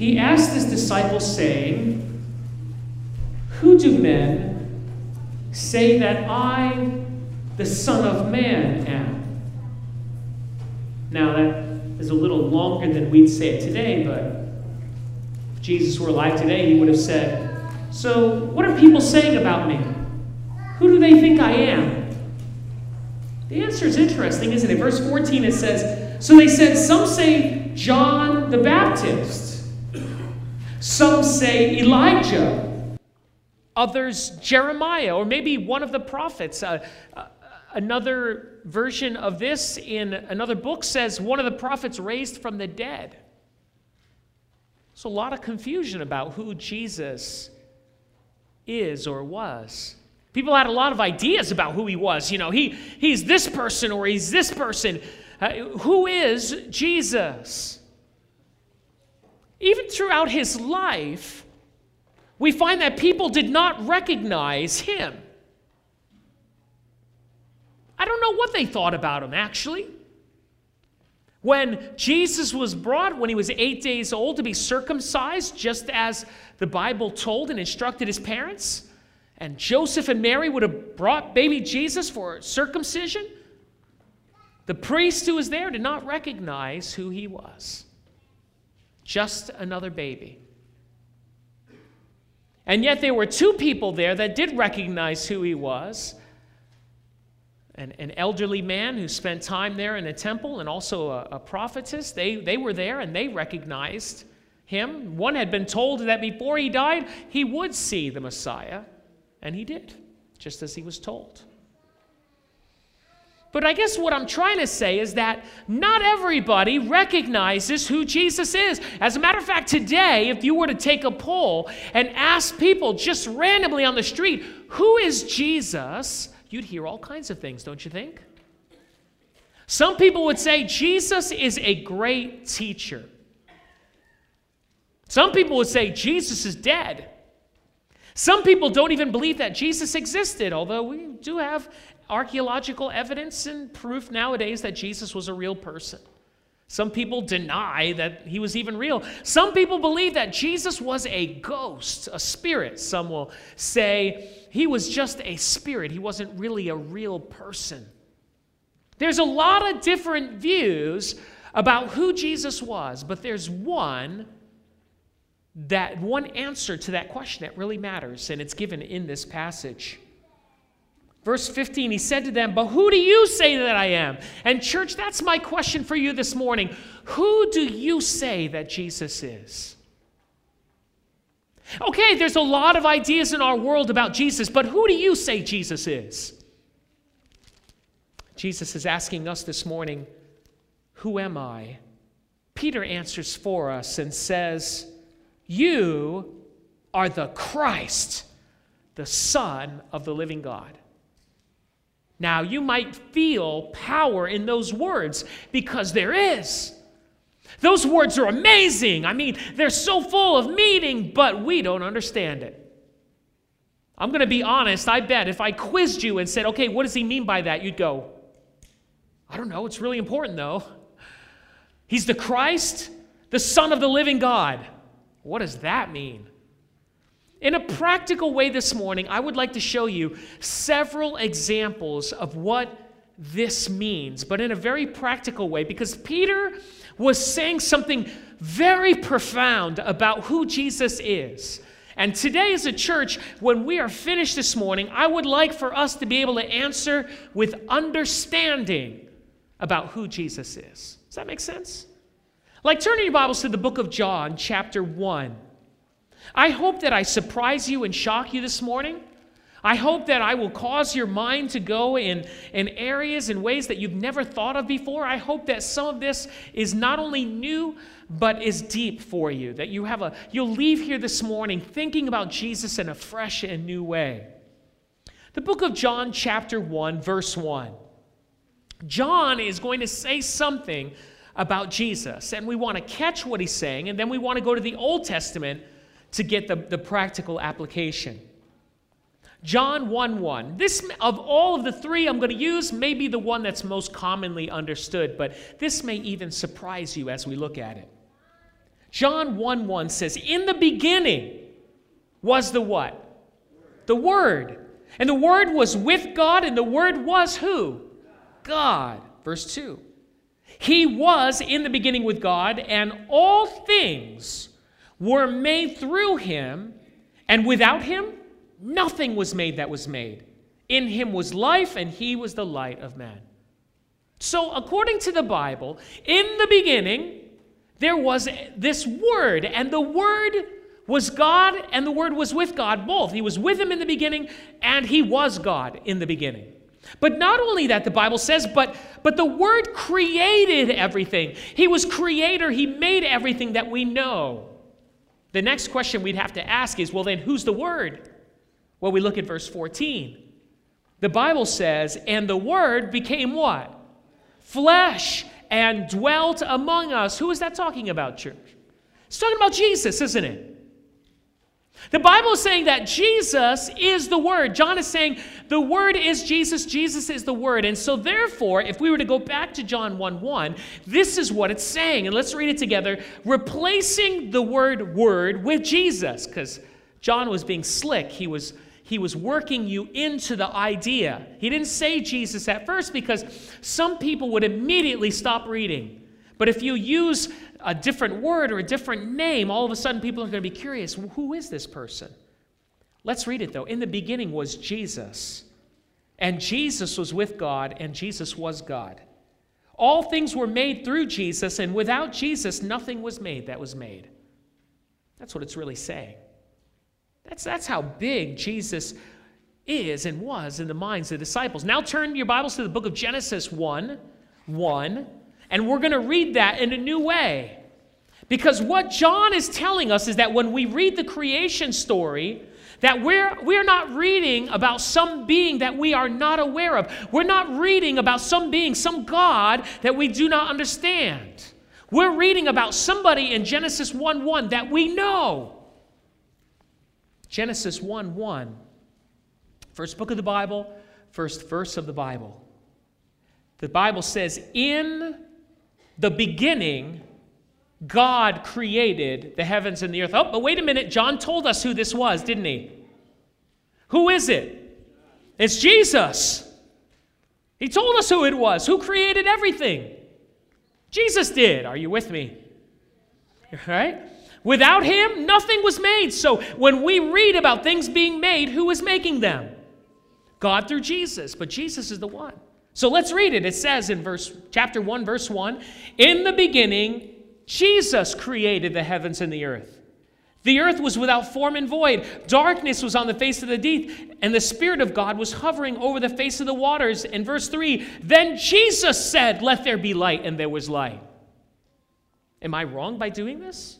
he asked his disciples, saying, "Who do men say that I, the Son of Man, am?" Now that is a little longer than we'd say it today, but if Jesus were alive today, he would have said, "So what are people saying about me? Who do they think I am?" The answer is interesting, isn't it? Verse 14, it says, "So they said, some say John the Baptist, some say Elijah, others Jeremiah, or maybe one of the prophets." Another version of this in another book says one of the prophets raised from the dead. So a lot of confusion about who Jesus is or was. People had a lot of ideas about who he was. You know, he's this person or he's this person. Who is Jesus? Even throughout his life, we find that people did not recognize him. I don't know what they thought about him, actually. When Jesus was brought, when he was 8 days old, to be circumcised, just as the Bible told and instructed his parents, and Joseph and Mary would have brought baby Jesus for circumcision, the priest who was there did not recognize who he was. Just another baby. And yet there were two people there that did recognize who he was. An elderly man who spent time there in the temple, and also a prophetess. They were there and they recognized him. One had been told that before he died, he would see the Messiah. And he did, just as he was told. But I guess what I'm trying to say is that not everybody recognizes who Jesus is. As a matter of fact, today, if you were to take a poll and ask people just randomly on the street, who is Jesus? You'd hear all kinds of things, don't you think? Some people would say Jesus is a great teacher. Some people would say Jesus is dead. Some people don't even believe that Jesus existed, although we do have archaeological evidence and proof nowadays that Jesus was a real person. Some people deny that he was even real. Some people believe that Jesus was a ghost, a spirit. Some will say he was just a spirit. He wasn't really a real person. There's a lot of different views about who Jesus was, but there's one answer to that question that really matters, and it's given in this passage. Verse 15, he said to them, "But who do you say that I am?" And church, that's my question for you this morning. Who do you say that Jesus is? Okay, there's a lot of ideas in our world about Jesus, but who do you say Jesus is? Jesus is asking us this morning, who am I? Peter answers for us and says, "You are the Christ, the Son of the living God." Now, you might feel power in those words, because there is. Those words are amazing. I mean, they're so full of meaning, but we don't understand it. I'm going to be honest. I bet if I quizzed you and said, "Okay, what does he mean by that?" You'd go, "I don't know. It's really important, though. He's the Christ, the Son of the living God." What does that mean? In a practical way this morning, I would like to show you several examples of what this means, but in a very practical way, because Peter was saying something very profound about who Jesus is. And today as a church, when we are finished this morning, I would like for us to be able to answer with understanding about who Jesus is. Does that make sense? Like, turn in your Bibles to the book of John, chapter 1. I hope that I surprise you and shock you this morning. I hope that I will cause your mind to go in areas and ways that you've never thought of before. I hope that some of this is not only new, but is deep for you. That you'll leave here this morning thinking about Jesus in a fresh and new way. The book of John, chapter 1, verse 1. John is going to say something about Jesus, and we want to catch what he's saying, and then we want to go to the Old Testament to get the practical application. John 1:1. This, of all of the three I'm going to use, may be the one that's most commonly understood, but this may even surprise you as we look at it. John 1:1 says, in the beginning was the what? The Word. And the Word was with God, and the Word was who? God. Verse 2. He was in the beginning with God, and all things were made through him, and without him, nothing was made that was made. In him was life, and he was the light of man. So according to the Bible, in the beginning, there was this Word, and the Word was God, and the Word was with God, both. He was with him in the beginning, and he was God in the beginning. But not only that, the Bible says, but the Word created everything. He was creator. He made everything that we know. The next question we'd have to ask is, well, then who's the Word? Well, we look at verse 14. The Bible says, and the Word became what? Flesh, and dwelt among us. Who is that talking about, church? It's talking about Jesus, isn't it? The Bible is saying that Jesus is the Word. John is saying the Word is Jesus. Jesus is the Word. And so therefore, if we were to go back to John 1:1, this is what it's saying. And let's read it together. Replacing the word Word with Jesus. Because John was being slick. He was working you into the idea. He didn't say Jesus at first because some people would immediately stop reading. But if you use a different word or a different name, all of a sudden people are going to be curious, well, who is this person? Let's read it though. In the beginning was Jesus, and Jesus was with God, and Jesus was God. All things were made through Jesus, and without Jesus, nothing was made that was made. That's what it's really saying. That's how big Jesus is and was in the minds of the disciples. Now turn your Bibles to the book of Genesis 1:1. And we're going to read that in a new way. Because what John is telling us is that when we read the creation story, that we're not reading about some being that we are not aware of. We're not reading about some being, some God that we do not understand. We're reading about somebody in Genesis 1:1 that we know. Genesis 1:1, first book of the Bible, first verse of the Bible. The Bible says, in the beginning, God created the heavens and the earth. Oh, but wait a minute. John told us who this was, didn't he? Who is it? It's Jesus. He told us who it was. Who created everything? Jesus did. Are you with me? Right? Without him, nothing was made. So when we read about things being made, who is making them? God through Jesus. But Jesus is the one. So let's read it. It says in chapter 1, verse 1, in the beginning, Jesus created the heavens and the earth. The earth was without form and void. Darkness was on the face of the deep, and the Spirit of God was hovering over the face of the waters. In verse 3, then Jesus said, let there be light, and there was light. Am I wrong by doing this?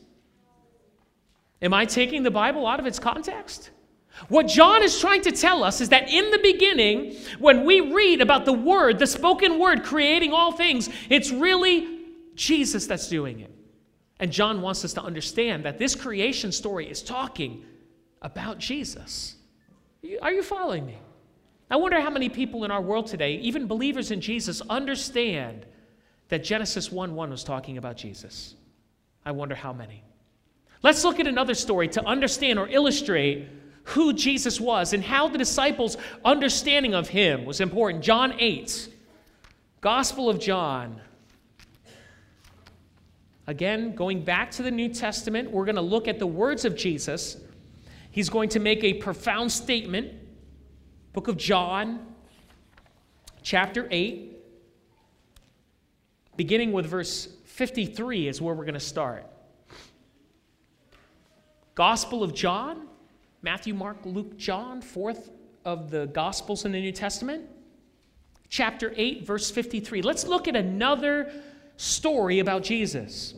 Am I taking the Bible out of its context? What John is trying to tell us is that in the beginning, when we read about the Word, the spoken Word creating all things, it's really Jesus that's doing it. And John wants us to understand that this creation story is talking about Jesus. Are you following me? I wonder how many people in our world today, even believers in Jesus, understand that Genesis 1:1 was talking about Jesus. I wonder how many. Let's look at another story to understand or illustrate who Jesus was and how the disciples' understanding of him was important. John 8, Gospel of John. Again, going back to the New Testament, we're going to look at the words of Jesus. He's going to make a profound statement. Book of John, chapter 8, beginning with verse 53 is where we're going to start. Gospel of John, Matthew, Mark, Luke, John, fourth of the Gospels in the New Testament. Chapter 8, verse 53. Let's look at another story about Jesus.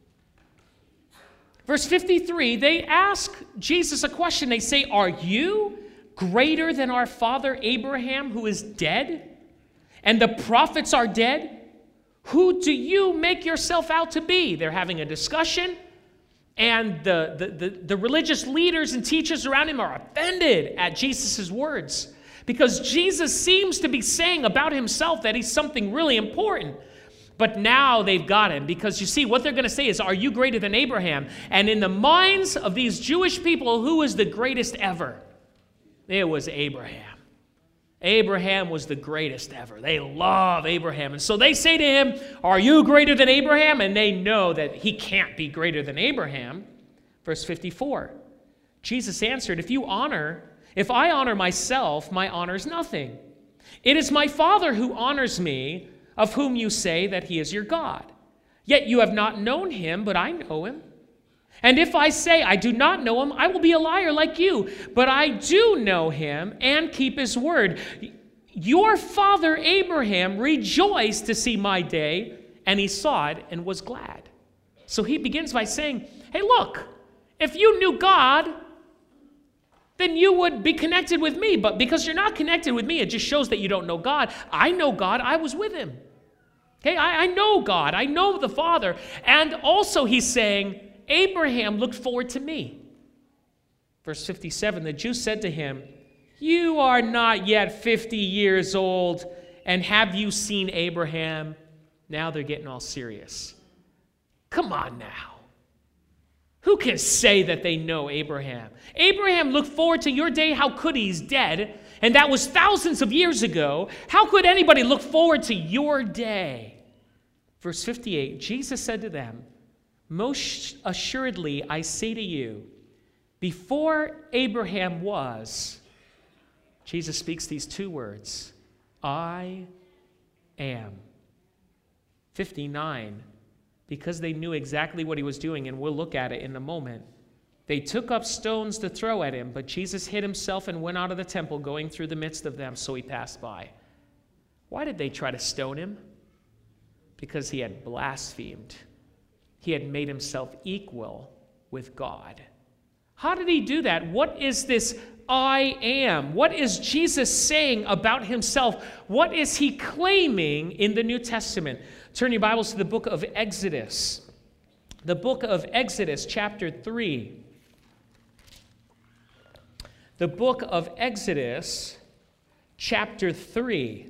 Verse 53, they ask Jesus a question. They say, are you greater than our father Abraham, who is dead? And the prophets are dead? Who do you make yourself out to be? They're having a discussion. And the religious leaders and teachers around him are offended at Jesus' words because Jesus seems to be saying about himself that he's something really important. But now they've got him, because you see, what they're going to say is, are you greater than Abraham? And in the minds of these Jewish people, who was the greatest ever? It was Abraham. Abraham was the greatest ever. They love Abraham. And so they say to him, are you greater than Abraham? And they know that he can't be greater than Abraham. Verse 54, Jesus answered, if I honor myself, my honor is nothing. It is my Father who honors me, of whom you say that he is your God. Yet you have not known him, but I know him. And if I say I do not know him, I will be a liar like you. But I do know him and keep his word. Your father Abraham rejoiced to see my day, and he saw it and was glad. So he begins by saying, hey, look, if you knew God, then you would be connected with me. But because you're not connected with me, it just shows that you don't know God. I know God. I was with him. Okay, I know God. I know the Father. And also he's saying, Abraham looked forward to me. Verse 57, the Jews said to him, you are not yet 50 years old, and have you seen Abraham? Now they're getting all serious. Come on now. Who can say that they know Abraham? Abraham looked forward to your day. How could he? He's dead. And that was thousands of years ago. How could anybody look forward to your day? Verse 58, Jesus said to them, most assuredly I say to you, before Abraham was, Jesus speaks these two words, I am. 59, because they knew exactly what he was doing, and we'll look at it in a moment. They took up stones to throw at him, but Jesus hid himself and went out of the temple, going through the midst of them, so he passed by. Why did they try to stone him? Because he had blasphemed. He had made himself equal with God. How did he do that? What is this I am? What is Jesus saying about himself? What is he claiming in the New Testament? Turn your Bibles to the book of Exodus. The book of Exodus, chapter 3. The book of Exodus, chapter 3.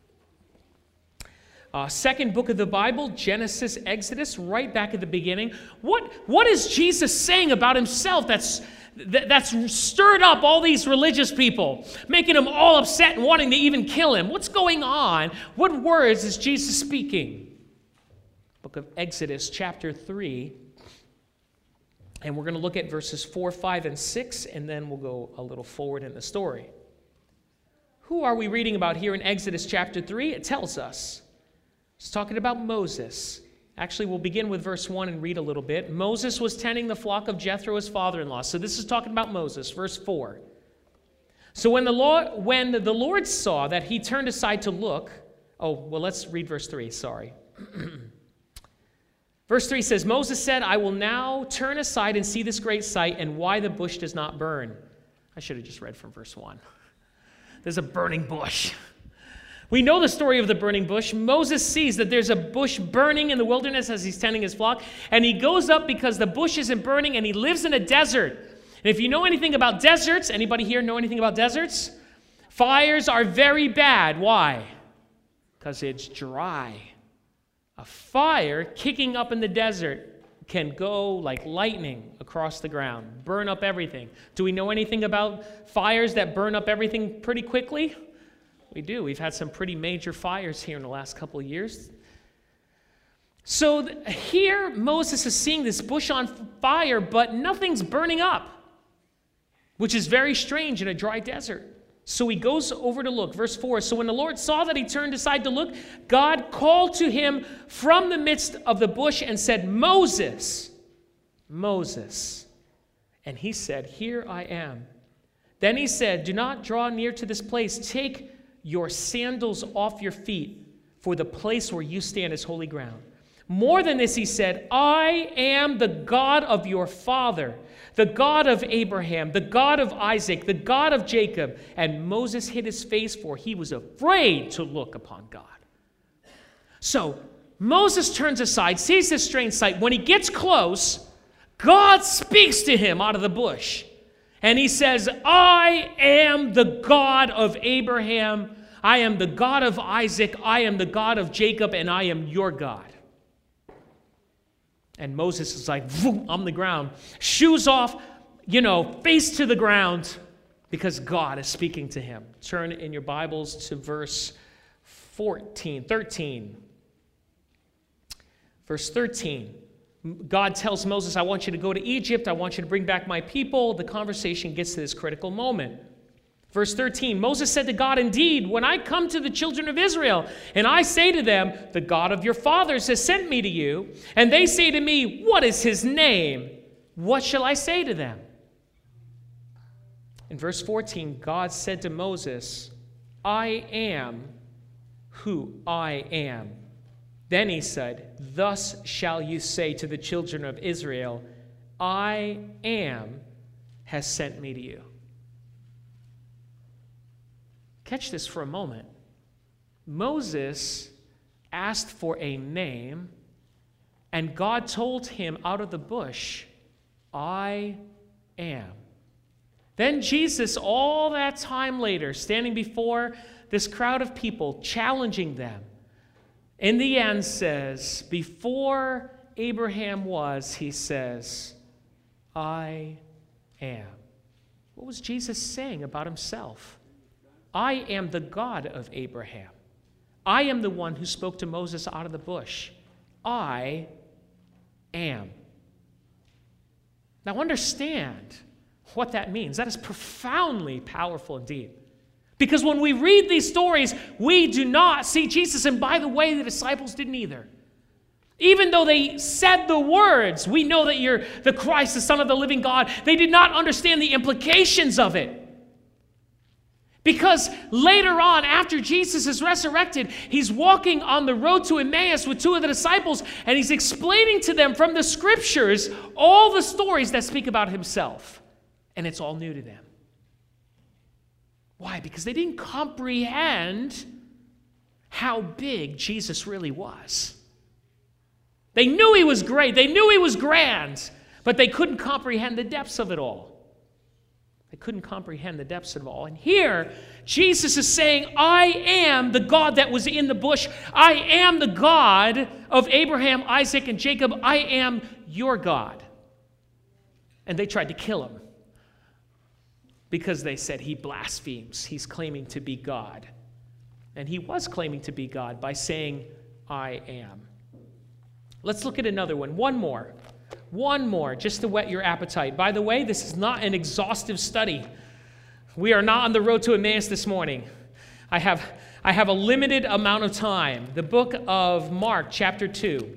Second book of the Bible, Genesis, Exodus, right back at the beginning. What is Jesus saying about himself that's stirred up all these religious people, making them all upset and wanting to even kill him? What's going on? What words is Jesus speaking? Book of Exodus, chapter 3. And we're going to look at verses 4, 5, and 6, and then we'll go a little forward in the story. Who are we reading about here in Exodus chapter 3? It tells us. It's talking about Moses. Actually, we'll begin with verse 1 and read a little bit. Moses was tending the flock of Jethro, his father-in-law. So this is talking about Moses. Verse 4. So when the Lord saw that he turned aside to look... Oh, well, let's read verse 3. Sorry. Verse 3 says, Moses said, I will now turn aside and see this great sight, and why the bush does not burn. I should have just read from verse 1. There's a burning bush. We know the story of the burning bush. Moses sees that there's a bush burning in the wilderness as he's tending his flock, and he goes up because the bush isn't burning, and he lives in a desert. And if you know anything about deserts, anybody here know anything about deserts? Fires are very bad. Why? Because it's dry. A fire kicking up in the desert can go like lightning across the ground, burn up everything. Do we know anything about fires that burn up everything pretty quickly? We do. We've had some pretty major fires here in the last couple of years. So here Moses is seeing this bush on fire, but nothing's burning up, which is very strange in a dry desert. So he goes over to look. Verse 4, so when the Lord saw that he turned aside to look, God called to him from the midst of the bush and said, Moses, Moses. And he said, here I am. Then he said, do not draw near to this place. Take your sandals off your feet, for the place where you stand is holy ground. More than this, he said, I am the God of your father, the God of Abraham, the God of Isaac, the God of Jacob. And Moses hid his face, for he was afraid to look upon God. So Moses turns aside, sees this strange sight. When he gets close, God speaks to him out of the bush. And he says, I am the God of Abraham, I am the God of Isaac, I am the God of Jacob, and I am your God. And Moses is like, on the ground, shoes off, face to the ground, because God is speaking to him. Turn in your Bibles to verse 13. Verse 13. God tells Moses, I want you to go to Egypt. I want you to bring back my people. The conversation gets to this critical moment. Verse 13, Moses said to God, indeed, when I come to the children of Israel, and I say to them, the God of your fathers has sent me to you, and they say to me, what is his name? What shall I say to them? In verse 14, God said to Moses, I am who I am. Then he said, thus shall you say to the children of Israel, I am has sent me to you. Catch this for a moment. Moses asked for a name, and God told him out of the bush, I am. Then Jesus, all that time later, standing before this crowd of people, challenging them, in the end says, before Abraham was, he says, I am. What was Jesus saying about himself? I am the God of Abraham. I am the one who spoke to Moses out of the bush. I am. Now understand what that means. That is profoundly powerful indeed. Because when we read these stories, we do not see Jesus. And by the way, the disciples didn't either. Even though they said the words, we know that you're the Christ, the Son of the living God, they did not understand the implications of it. Because later on, after Jesus is resurrected, he's walking on the road to Emmaus with two of the disciples, and he's explaining to them from the scriptures all the stories that speak about himself. And it's all new to them. Why? Because they didn't comprehend how big Jesus really was. They knew he was great. They knew he was grand, but they couldn't comprehend the depths of it all. They couldn't comprehend the depths of it all. And here, Jesus is saying, I am the God that was in the bush. I am the God of Abraham, Isaac, and Jacob. I am your God. And they tried to kill him because they said he blasphemes. He's claiming to be God. And he was claiming to be God by saying, I am. Let's look at another one. One more, just to whet your appetite. By the way, this is not an exhaustive study. We are not on the road to Emmaus this morning. I have a limited amount of time. The book of Mark, chapter 2.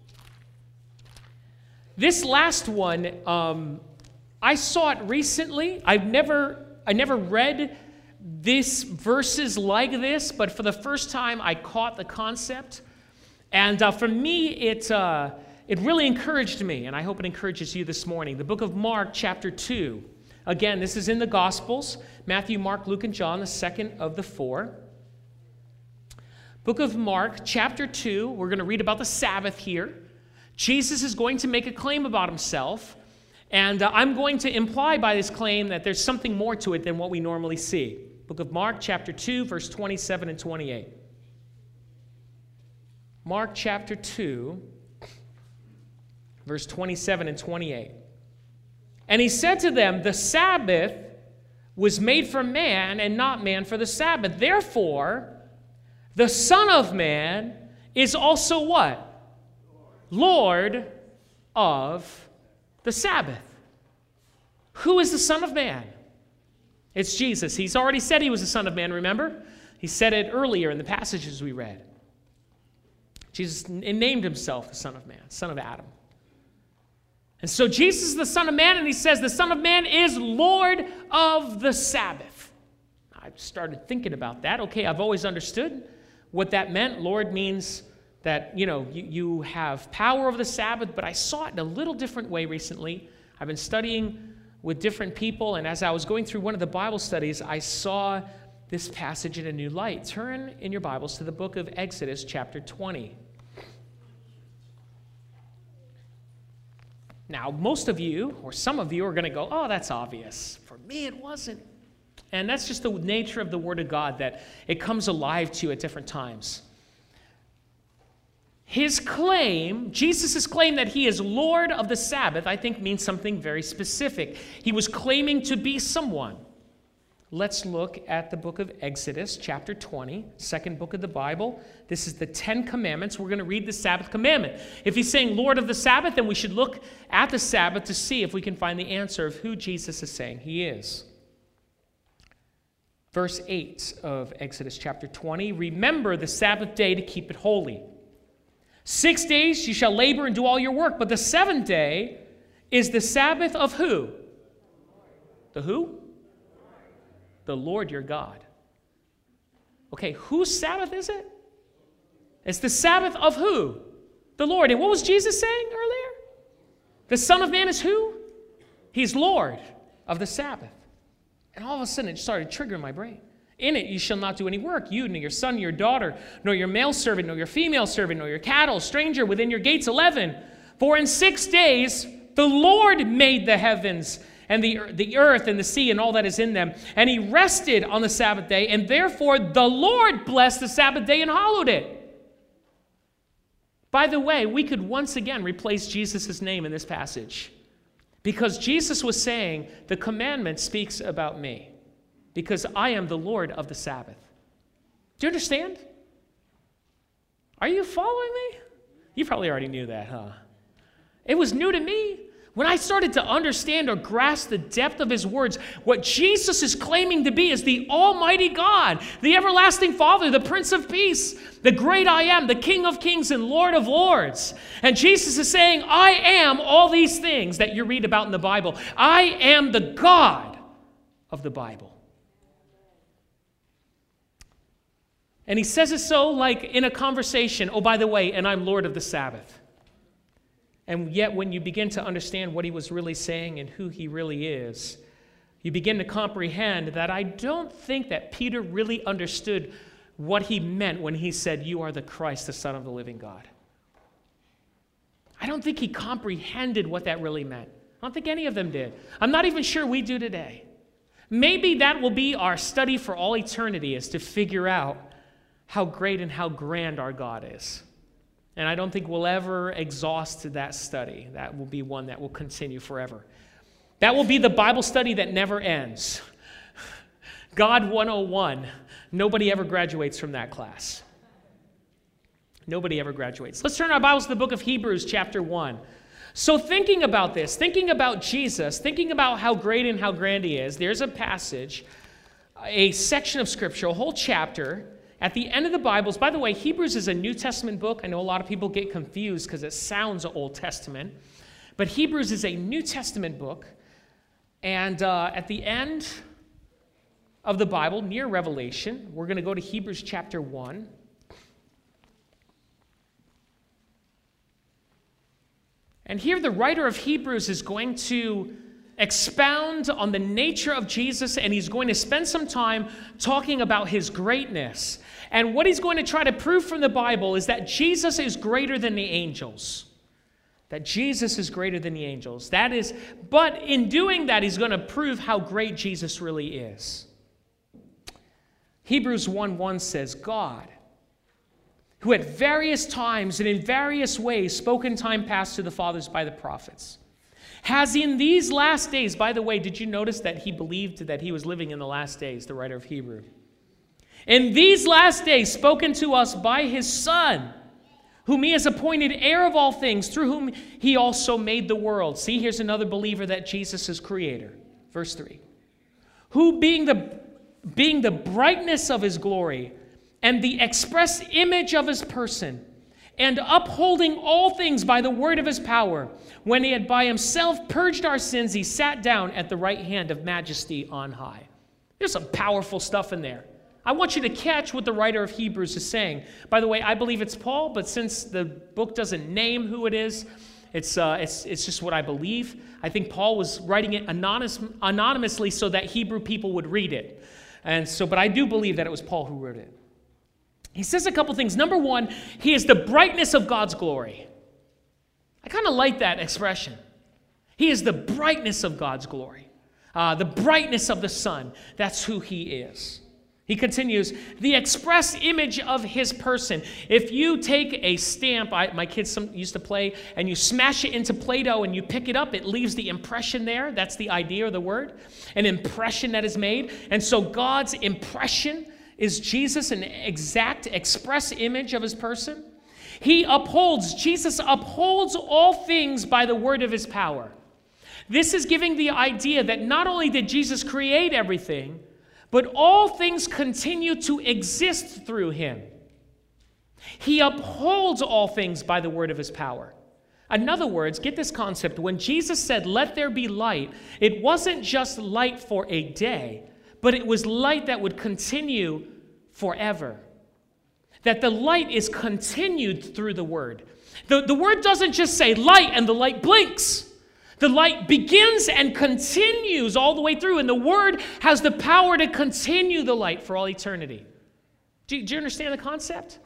This last one, I saw it recently. I never read these verses like this, but for the first time, I caught the concept. And for me, it really encouraged me, and I hope it encourages you this morning. The book of Mark, chapter 2. Again, this is in the Gospels. Matthew, Mark, Luke, and John, the second of the four. Book of Mark, chapter 2. We're going to read about the Sabbath here. Jesus is going to make a claim about himself, and I'm going to imply by this claim that there's something more to it than what we normally see. Book of Mark, chapter 2, verse 27 and 28. Mark, chapter 2, verse 27 and 28. And he said to them, the Sabbath was made for man, and not man for the Sabbath. Therefore, the Son of Man is also what? Lord of the Sabbath. Who is the Son of Man? It's Jesus. He's already said he was the Son of Man, remember? He said it earlier in the passages we read. Jesus named himself the Son of Man, Son of Adam. And so Jesus is the Son of Man, and he says the Son of Man is Lord of the Sabbath. I started thinking about that. Okay, I've always understood what that meant. Lord means that, you have power over the Sabbath, but I saw it in a little different way recently. I've been studying with different people, and as I was going through one of the Bible studies, I saw this passage in a new light. Turn in your Bibles to the book of Exodus, chapter 20. Now, most of you, or some of you, are going to go, oh, that's obvious. For me, it wasn't. And that's just the nature of the Word of God, that it comes alive to you at different times. His claim, Jesus' claim that he is Lord of the Sabbath, I think means something very specific. He was claiming to be someone. Let's look at the book of Exodus, chapter 20, second book of the Bible. This is the 10 Commandments. We're going to read the Sabbath commandment. If he's saying Lord of the Sabbath, then we should look at the Sabbath to see if we can find the answer of who Jesus is saying he is. Verse 8 of Exodus chapter 20, remember the Sabbath day to keep it holy. 6 days you shall labor and do all your work, but the seventh day is the Sabbath of who? The who? The Lord your God. Okay, whose Sabbath is it? It's the Sabbath of who? The Lord. And what was Jesus saying earlier? The Son of Man is who? He's Lord of the Sabbath. And all of a sudden it started triggering my brain. In it you shall not do any work, you, nor your son, your daughter, nor your male servant, nor your female servant, nor your cattle, stranger within your gates. 11. For in 6 days the Lord made the heavens and the earth and the sea and all that is in them. And he rested on the Sabbath day, and therefore the Lord blessed the Sabbath day and hallowed it. By the way, we could once again replace Jesus' name in this passage, because Jesus was saying, the commandment speaks about me, because I am the Lord of the Sabbath. Do you understand? Are you following me? You probably already knew that, huh? It was new to me. When I started to understand or grasp the depth of his words, what Jesus is claiming to be is the Almighty God, the everlasting Father, the Prince of Peace, the great I am, the King of Kings and Lord of Lords. And Jesus is saying, I am all these things that you read about in the Bible. I am the God of the Bible. And he says it so like in a conversation, oh, by the way, and I'm Lord of the Sabbath. And yet when you begin to understand what he was really saying and who he really is, you begin to comprehend that I don't think that Peter really understood what he meant when he said, you are the Christ, the Son of the living God. I don't think he comprehended what that really meant. I don't think any of them did. I'm not even sure we do today. Maybe that will be our study for all eternity, is to figure out how great and how grand our God is. And I don't think we'll ever exhaust that study. That will be one that will continue forever. That will be the Bible study that never ends. God 101. Nobody ever graduates from that class. Nobody ever graduates. Let's turn our Bibles to the book of Hebrews chapter 1. So thinking about this, thinking about Jesus, thinking about how great and how grand he is, there's a passage, a section of Scripture, a whole chapter, at the end of the Bibles. By the way, Hebrews is a New Testament book. I know a lot of people get confused because it sounds Old Testament. But Hebrews is a New Testament book. And at the end of the Bible, near Revelation, we're going to go to Hebrews chapter 1. And here the writer of Hebrews is going to expound on the nature of Jesus, and he's going to spend some time talking about his greatness. And what he's going to try to prove from the Bible is that Jesus is greater than the angels. That Jesus is greater than the angels. But in doing that, he's going to prove how great Jesus really is. Hebrews 1:1 says, God, who at various times and in various ways spoke in time past to the fathers by the prophets, has in these last days, by the way, did you notice that he believed that he was living in the last days, the writer of Hebrew? In these last days spoken to us by his Son, whom he has appointed heir of all things, through whom he also made the world. See, here's another believer that Jesus is creator. Verse 3. Who being the brightness of his glory and the express image of his person, and upholding all things by the word of his power, when he had by himself purged our sins, he sat down at the right hand of majesty on high. There's some powerful stuff in there. I want you to catch what the writer of Hebrews is saying. By the way, I believe it's Paul, but since the book doesn't name who it is, it's just what I believe. I think Paul was writing it anonymously so that Hebrew people would read it. But I do believe that it was Paul who wrote it. He says a couple things. Number one, he is the brightness of God's glory. I kind of like that expression. He is the brightness of God's glory. the brightness of the sun. That's who he is. He continues, the express image of his person. If you take a stamp, my kids used to play, and you smash it into Play-Doh and you pick it up, it leaves the impression there. That's the idea or the word, an impression that is made. And so God's impression is Jesus, an exact express image of his person. Jesus upholds all things by the word of his power. This is giving the idea that not only did Jesus create everything, but all things continue to exist through him. He upholds all things by the word of his power. In other words, get this concept. When Jesus said, "Let there be light," it wasn't just light for a day, but it was light that would continue forever. That the light is continued through the word. The word doesn't just say light and the light blinks. The light begins and continues all the way through, and the word has the power to continue the light for all eternity. Do you understand the concept?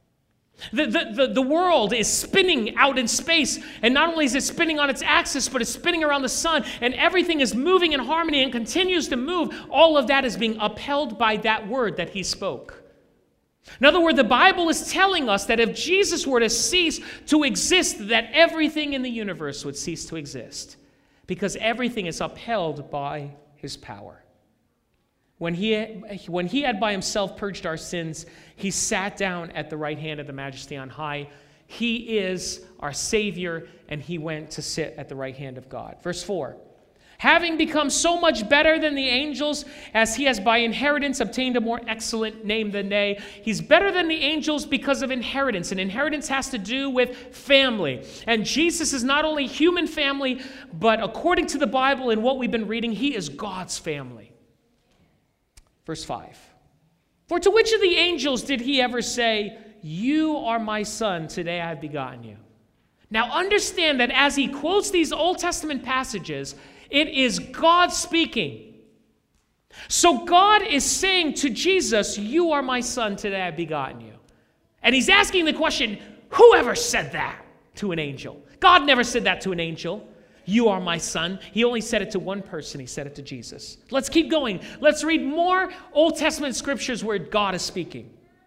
The world is spinning out in space, and not only is it spinning on its axis, but it's spinning around the sun, and everything is moving in harmony and continues to move. All of that is being upheld by that word that he spoke. In other words, the Bible is telling us that if Jesus were to cease to exist, that everything in the universe would cease to exist, because everything is upheld by his power. When he had by himself purged our sins, he sat down at the right hand of the Majesty on high. He is our Savior, and he went to sit at the right hand of God. Verse 4. Having become so much better than the angels, as he has by inheritance obtained a more excellent name than they. He's better than the angels because of inheritance, and inheritance has to do with family. And Jesus is not only human family, but according to the Bible and what we've been reading, he is God's family. Verse 5. For to which of the angels did he ever say, "You are my son, today I have begotten you"? Now understand that as he quotes these Old Testament passages, it is God speaking. So God is saying to Jesus, "You are my son, today I have begotten you." And he's asking the question, whoever said that to an angel? God never said that to an angel. "You are my son." He only said it to one person. He said it to Jesus. Let's keep going. Let's read more Old Testament scriptures where God is speaking.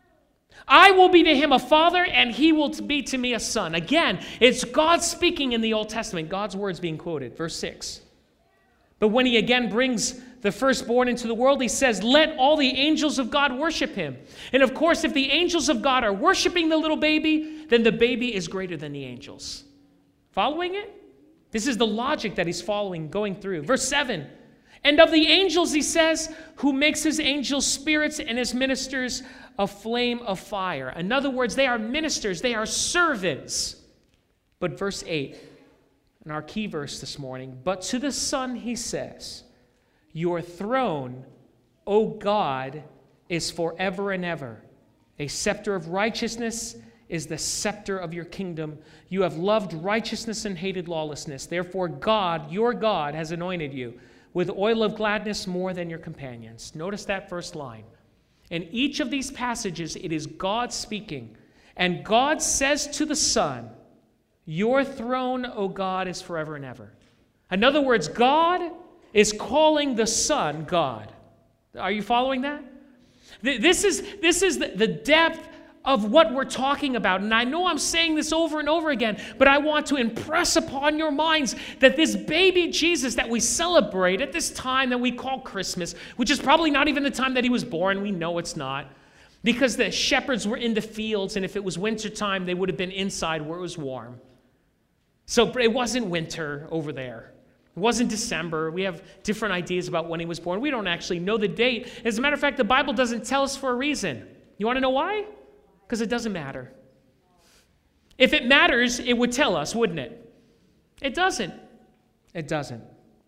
"I will be to him a father, and he will be to me a son." Again, it's God speaking in the Old Testament. God's words being quoted. Verse 6. But when he again brings the firstborn into the world, he says, "Let all the angels of God worship him." And of course, if the angels of God are worshiping the little baby, then the baby is greater than the angels. Following it? This is the logic that he's following, going through. Verse 7. And of the angels, he says, "Who makes his angels spirits and his ministers a flame of fire." In other words, they are ministers, they are servants. But verse 8. And our key verse this morning, "But to the Son he says, your throne, O God, is forever and ever. A scepter of righteousness is the scepter of your kingdom. You have loved righteousness and hated lawlessness. Therefore God, your God, has anointed you with oil of gladness more than your companions." Notice that first line. In each of these passages, it is God speaking. And God says to the Son, "Your throne, O God, is forever and ever." In other words, God is calling the Son God. Are you following that? This is the depth of what we're talking about. And I know I'm saying this over and over again, but I want to impress upon your minds that this baby Jesus that we celebrate at this time that we call Christmas, which is probably not even the time that he was born, we know it's not, because the shepherds were in the fields, and if it was wintertime, they would have been inside where it was warm. So it wasn't winter over there. It wasn't December. We have different ideas about when he was born. We don't actually know the date. As a matter of fact, the Bible doesn't tell us for a reason. You want to know why? Because it doesn't matter. If it matters, it would tell us, wouldn't it? It doesn't. It doesn't.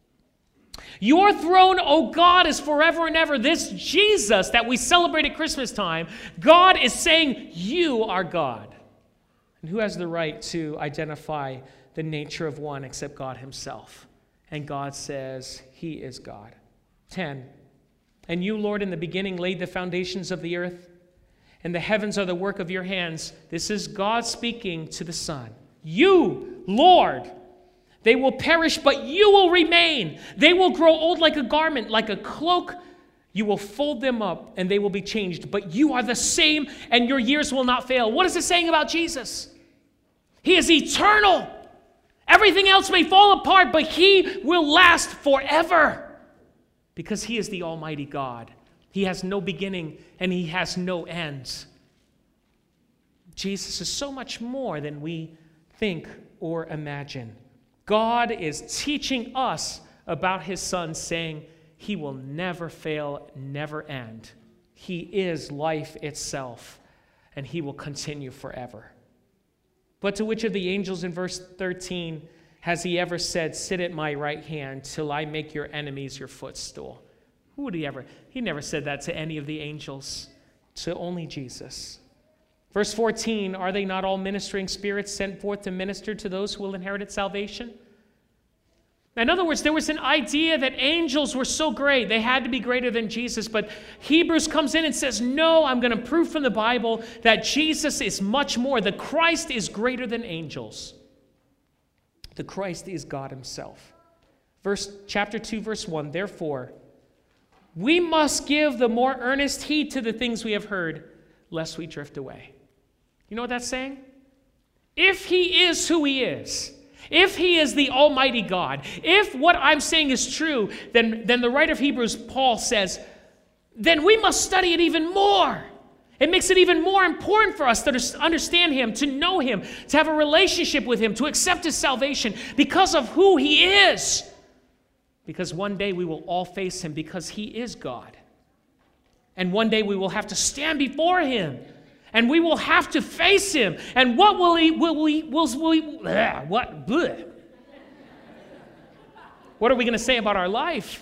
Your throne, O God, is forever and ever. This Jesus that we celebrate at Christmas time, God is saying, "You are God." And who has the right to identify the nature of one except God himself? And God says he is God. 10. And you, Lord, in the beginning laid the foundations of the earth, and the heavens are the work of your hands. This is God speaking to the Son. You, Lord. They will perish, but you will remain. They will grow old like a garment, like a cloak. You will fold them up, and they will be changed. But you are the same, and your years will not fail. What is it saying about Jesus? He is eternal. Everything else may fall apart, but he will last forever because he is the Almighty God. He has no beginning, and he has no end. Jesus is so much more than we think or imagine. God is teaching us about his Son, saying he will never fail, never end. He is life itself, and he will continue forever. But to which of the angels in verse 13 has he ever said, sit at my right hand till I make your enemies your footstool? Who would he ever? He never said that to any of the angels, to only Jesus. Verse 14, are they not all ministering spirits sent forth to minister to those who will inherit salvation? In other words, there was an idea that angels were so great, they had to be greater than Jesus, but Hebrews comes in and says, no, I'm going to prove from the Bible that Jesus is much more. The Christ is greater than angels. The Christ is God himself. Chapter 2, verse 1, therefore, we must give the more earnest heed to the things we have heard, lest we drift away. You know what that's saying? If he is who he is, if he is the Almighty God, if what I'm saying is true, then the writer of Hebrews, Paul, says, then we must study it even more. It makes it even more important for us to understand him, to know him, to have a relationship with him, to accept his salvation because of who he is. Because one day we will all face him because he is God. And one day we will have to stand before him. And we will have to face him. And what will he, what? Bleh. What are we going to say about our life?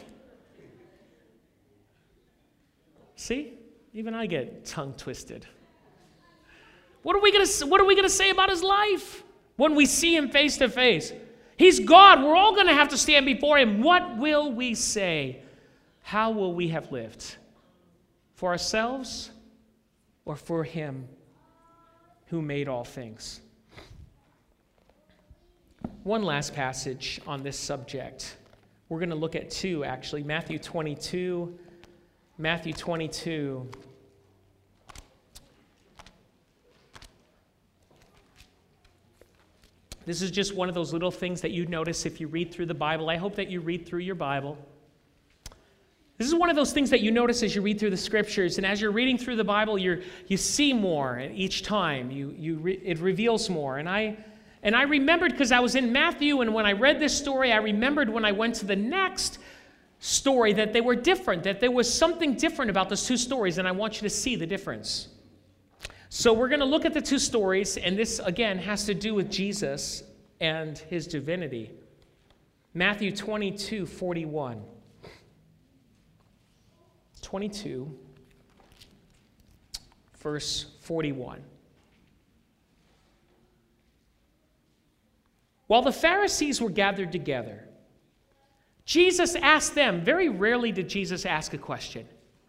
See? Even I get tongue twisted. What are we going to say about his life when we see him face to face? He's God. We're all going to have to stand before him. What will we say? How will we have lived? For ourselves or for him who made all things? One last passage on this subject. We're going to look at two, actually. Matthew 22. Matthew 22. This is just one of those little things that you notice if you read through the Bible. I hope that you read through your Bible. This is one of those things that you notice as you read through the scriptures, and as you're reading through the Bible, you see more each time. It reveals more. And I remembered, because I was in Matthew, and when I read this story, I remembered when I went to the next story that they were different, that there was something different about those two stories, and I want you to see the difference. So we're going to look at the two stories, and this, again, has to do with Jesus and his divinity. Matthew 22:41. 22, verse 41. While the Pharisees were gathered together, Jesus asked them. Very rarely did Jesus ask a question.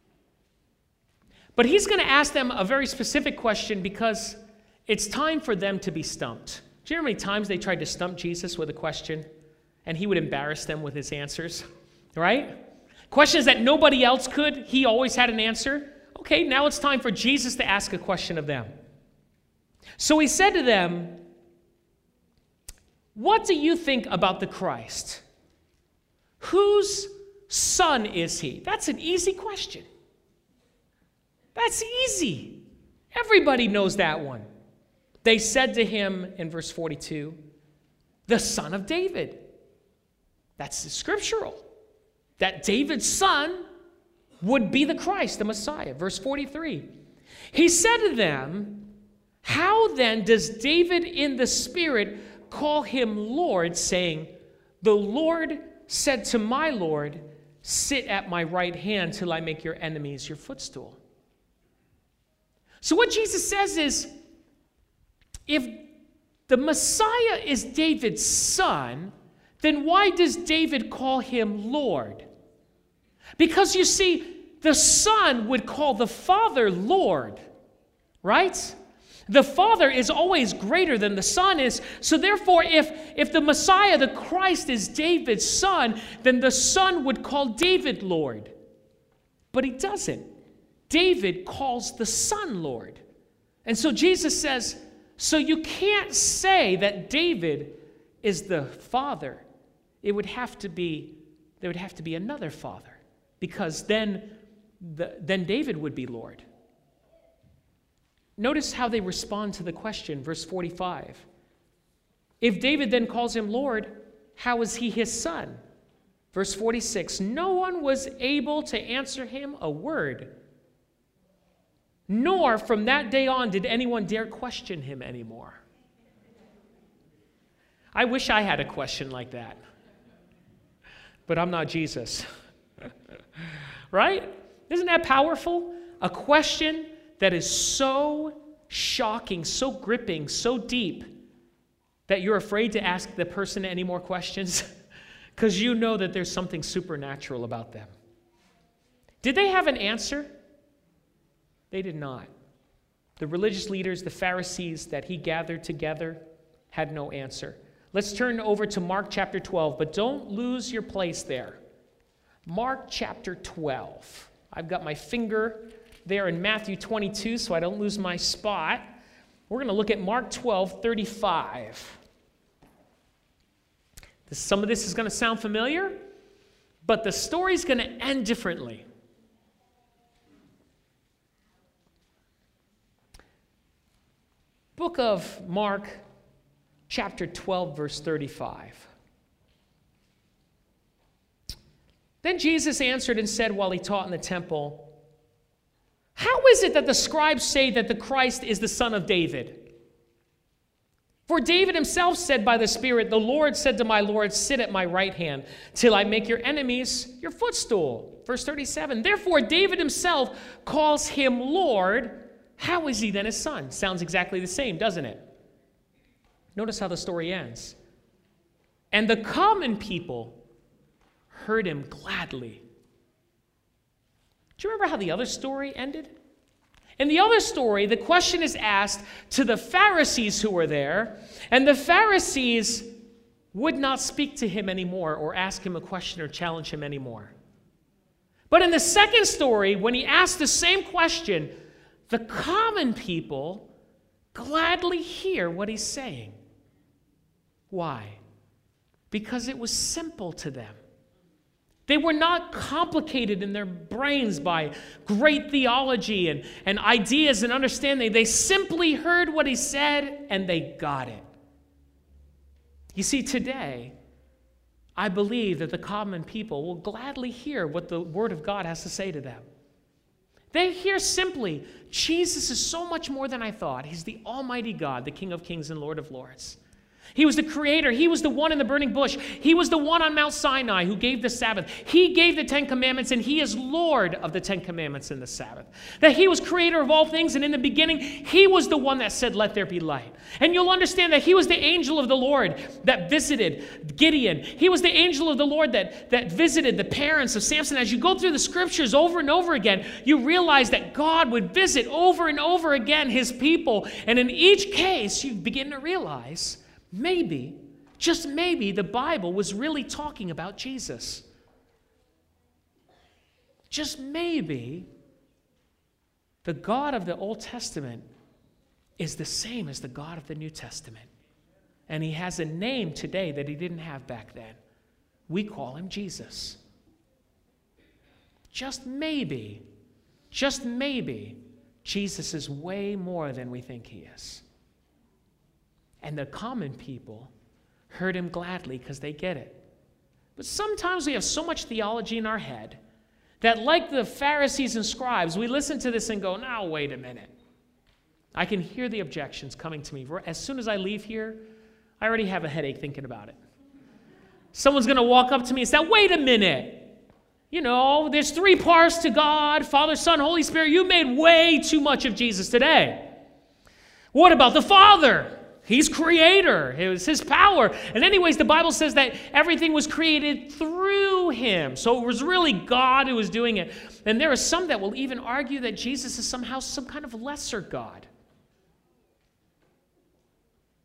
But he's going to ask them a very specific question because it's time for them to be stumped. Do you know how many times they tried to stump Jesus with a question and he would embarrass them with his answers? Right? Questions that nobody else could, he always had an answer. Okay, now it's time for Jesus to ask a question of them. So he said to them, what do you think about the Christ? Whose son is he? That's an easy question. That's easy. Everybody knows that one. They said to him in verse 42, the son of David. That's scriptural. That David's son would be the Christ, the Messiah. Verse 43. He said to them, how then does David in the Spirit call him Lord, saying, the Lord said to my Lord, sit at my right hand till I make your enemies your footstool. So what Jesus says is, if the Messiah is David's son, then why does David call him Lord? Because you see, the Son would call the Father Lord, right? The Father is always greater than the Son is. So therefore, if the Messiah, the Christ, is David's son, then the Son would call David Lord. But he doesn't. David calls the Son Lord. And so Jesus says, so you can't say that David is the Father. There would have to be another Father, because then David would be Lord. Notice how they respond to the question, verse 45. If David then calls him Lord, how is he his son? Verse 46, no one was able to answer him a word, nor from that day on did anyone dare question him anymore. I wish I had a question like that, but I'm not Jesus. Right? Isn't that powerful? A question that is so shocking, so gripping, so deep that you're afraid to ask the person any more questions because you know that there's something supernatural about them. Did they have an answer? They did not. The religious leaders, the Pharisees that he gathered together, had no answer. Let's turn over to Mark chapter 12, but don't lose your place there. Mark chapter 12. I've got my finger there in Matthew 22, so I don't lose my spot. We're going to look at Mark 12:35. Some of this is going to sound familiar, but the story's going to end differently. Book of Mark, chapter 12, verse 35. Then Jesus answered and said while he taught in the temple, how is it that the scribes say that the Christ is the son of David? For David himself said by the Spirit, the Lord said to my Lord, sit at my right hand till I make your enemies your footstool. Verse 37, therefore David himself calls him Lord. How is he then his son? Sounds exactly the same, doesn't it? Notice how the story ends. And the common people heard him gladly. Do you remember how the other story ended? In the other story, the question is asked to the Pharisees who were there, and the Pharisees would not speak to him anymore or ask him a question or challenge him anymore. But in the second story, when he asked the same question, the common people gladly hear what he's saying. Why? Because it was simple to them. They were not complicated in their brains by great theology and ideas and understanding. They simply heard what he said and they got it. You see, today, I believe that the common people will gladly hear what the Word of God has to say to them. They hear simply, Jesus is so much more than I thought. He's the Almighty God, the King of Kings and Lord of Lords. He was the creator. He was the one in the burning bush. He was the one on Mount Sinai who gave the Sabbath. He gave the Ten Commandments, and he is Lord of the Ten Commandments and the Sabbath. That he was creator of all things, and in the beginning, he was the one that said, let there be light. And you'll understand that he was the angel of the Lord that visited Gideon. He was the angel of the Lord that visited the parents of Samson. As you go through the scriptures over and over again, you realize that God would visit over and over again his people. And in each case, you begin to realize maybe, just maybe, the Bible was really talking about Jesus. Just maybe, the God of the Old Testament is the same as the God of the New Testament. And he has a name today that he didn't have back then. We call him Jesus. Just maybe, Jesus is way more than we think he is. And the common people heard him gladly because they get it. But sometimes we have so much theology in our head that, like the Pharisees and scribes, we listen to this and go, now, wait a minute. I can hear the objections coming to me. As soon as I leave here, I already have a headache thinking about it. Someone's going to walk up to me and say, wait a minute. You know, there's 3 parts to God, Father, Son, Holy Spirit. You made way too much of Jesus today. What about the Father? He's creator. It was his power. And anyways, the Bible says that everything was created through him. So it was really God who was doing it. And there are some that will even argue that Jesus is somehow some kind of lesser God.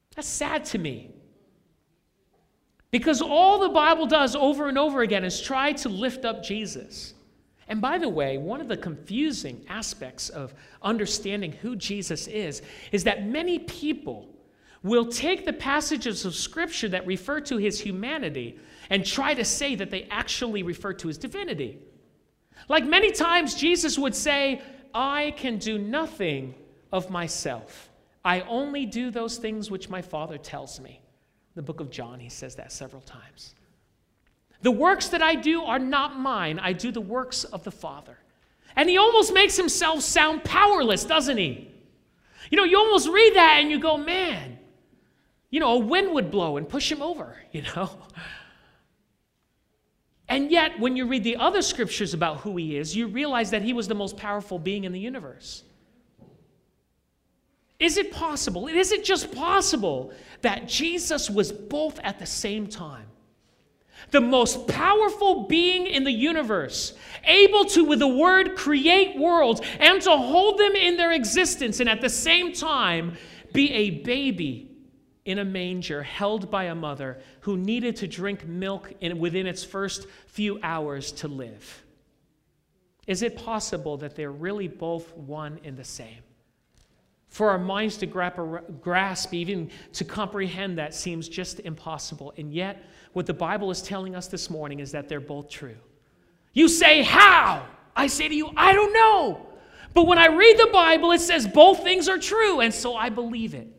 That's sad to me. Because all the Bible does over and over again is try to lift up Jesus. And by the way, one of the confusing aspects of understanding who Jesus is that many people will take the passages of Scripture that refer to his humanity and try to say that they actually refer to his divinity. Like many times Jesus would say, I can do nothing of myself. I only do those things which my Father tells me. In the book of John, he says that several times. The works that I do are not mine. I do the works of the Father. And he almost makes himself sound powerless, doesn't he? You almost read that and you go, man, a wind would blow and push him over, And yet, when you read the other scriptures about who he is, you realize that he was the most powerful being in the universe. Is it possible? Is it just possible that Jesus was both at the same time? The most powerful being in the universe, able to, with a word, create worlds and to hold them in their existence, and at the same time be a baby in a manger held by a mother who needed to drink milk within its first few hours to live. Is it possible that they're really both one and the same? For our minds to grasp, even to comprehend that seems just impossible. And yet, what the Bible is telling us this morning is that they're both true. You say, how? I say to you, I don't know. But when I read the Bible, it says both things are true, and so I believe it.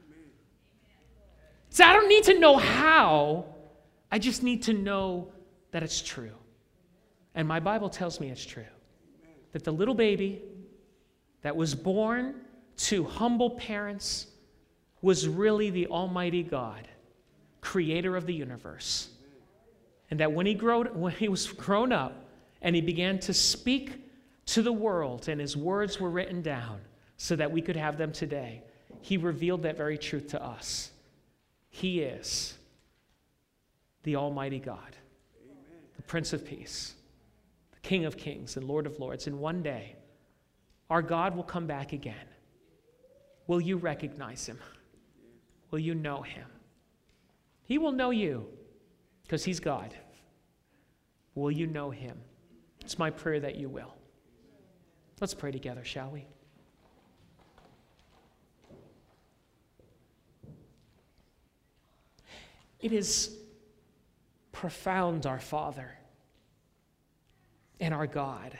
So I don't need to know how. I just need to know that it's true. And my Bible tells me it's true. That the little baby that was born to humble parents was really the Almighty God, creator of the universe. And that when he was grown up and he began to speak to the world and his words were written down so that we could have them today, he revealed that very truth to us. He is the Almighty God, the Prince of Peace, the King of Kings and Lord of Lords. And one day, our God will come back again. Will you recognize him? Will you know him? He will know you because he's God. Will you know him? It's my prayer that you will. Let's pray together, shall we? It is profound, our Father and our God,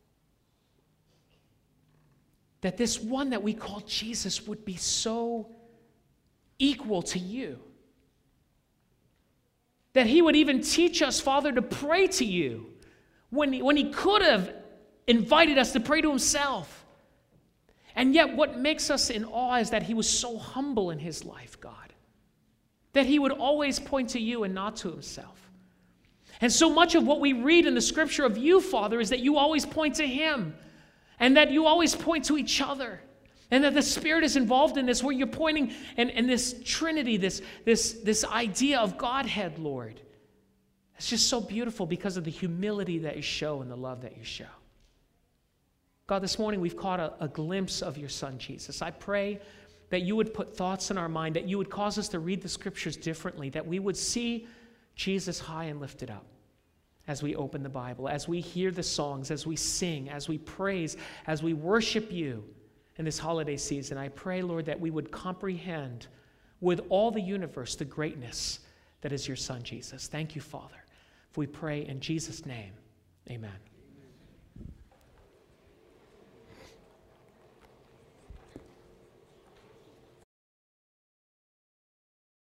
that this one that we call Jesus would be so equal to you. That he would even teach us, Father, to pray to you when he could have invited us to pray to himself. And yet what makes us in awe is that he was so humble in his life, God. That he would always point to you and not to himself. And so much of what we read in the scripture of you, Father, is that you always point to him. And that you always point to each other. And that the Spirit is involved in this, where you're pointing, and this Trinity, this idea of Godhead, Lord. It's just so beautiful because of the humility that you show and the love that you show. God, this morning we've caught a glimpse of your Son, Jesus. I pray that you would put thoughts in our mind, that you would cause us to read the scriptures differently, that we would see Jesus high and lifted up as we open the Bible, as we hear the songs, as we sing, as we praise, as we worship you in this holiday season. I pray, Lord, that we would comprehend with all the universe the greatness that is your Son, Jesus. Thank you, Father. For we pray in Jesus' name, amen.